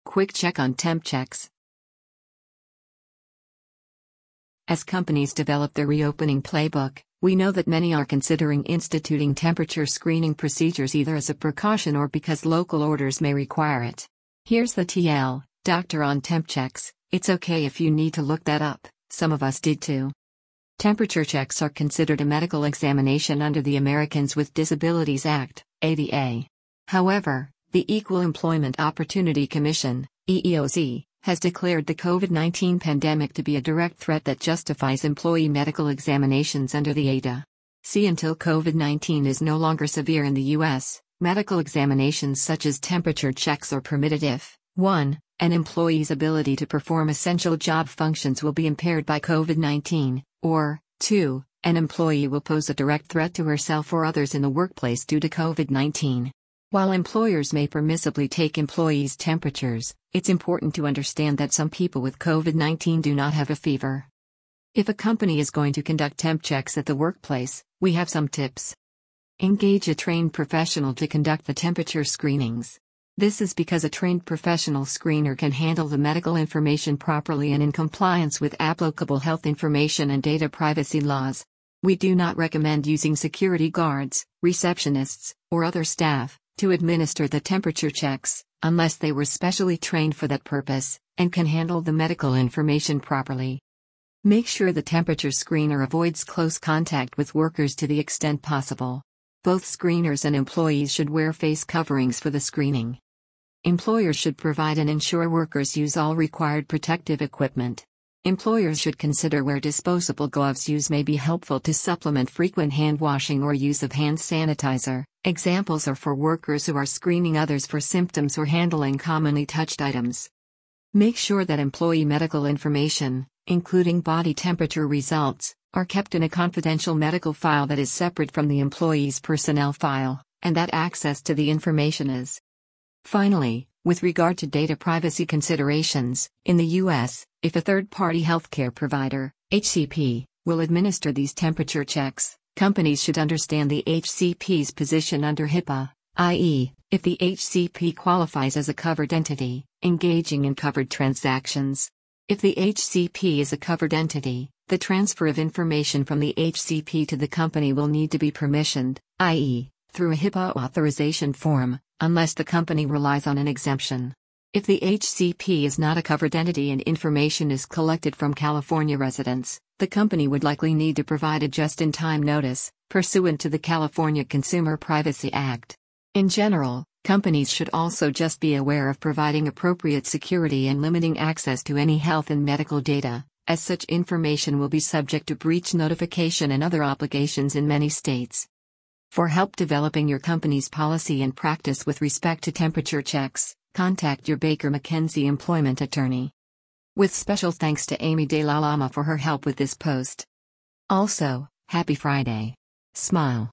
quick check on temp checks. As companies develop their reopening playbook, we know that many are considering instituting temperature screening procedures either as a precaution or because local orders may require it. Here's the TL, Doctor on temp checks. It's okay if you need to look that up, some of us did too. Temperature checks are considered a medical examination under the Americans with Disabilities Act, ADA. However, the Equal Employment Opportunity Commission, EEOC, has declared the COVID-19 pandemic to be a direct threat that justifies employee medical examinations under the ADA. See, until COVID-19 is no longer severe in the U.S., medical examinations such as temperature checks are permitted if 1. An employee's ability to perform essential job functions will be impaired by COVID-19, or 2. An employee will pose a direct threat to herself or others in the workplace due to COVID-19. While employers may permissibly take employees' temperatures, it's important to understand that some people with COVID-19 do not have a fever. If a company is going to conduct temp checks at the workplace, we have some tips. Engage a trained professional to conduct the temperature screenings. This is because a trained professional screener can handle the medical information properly and in compliance with applicable health information and data privacy laws. We do not recommend using security guards, receptionists, or other staff to administer the temperature checks, unless they were specially trained for that purpose, and can handle the medical information properly. Make sure the temperature screener avoids close contact with workers to the extent possible. Both screeners and employees should wear face coverings for the screening. Employers should provide and ensure workers use all required protective equipment. Employers should consider where disposable gloves use may be helpful to supplement frequent hand washing or use of hand sanitizer. Examples are for workers who are screening others for symptoms or handling commonly touched items. Make sure that employee medical information, including body temperature results, are kept in a confidential medical file that is separate from the employee's personnel file, and that access to the information is. Finally, with regard to data privacy considerations, in the U.S., if a third-party healthcare provider, HCP, will administer these temperature checks, companies should understand the HCP's position under HIPAA, i.e., if the HCP qualifies as a covered entity, engaging in covered transactions. If the HCP is a covered entity, the transfer of information from the HCP to the company will need to be permissioned, i.e., through a HIPAA authorization form, unless the company relies on an exemption. If the HCP is not a covered entity and information is collected from California residents, the company would likely need to provide a just-in-time notice, pursuant to the California Consumer Privacy Act. In general, companies should also just be aware of providing appropriate security and limiting access to any health and medical data, as such information will be subject to breach notification and other obligations in many states. For help developing your company's policy and practice with respect to temperature checks, contact your Baker McKenzie employment attorney. With special thanks to Amy De La Lama for her help with this post. Also, happy Friday. Smile.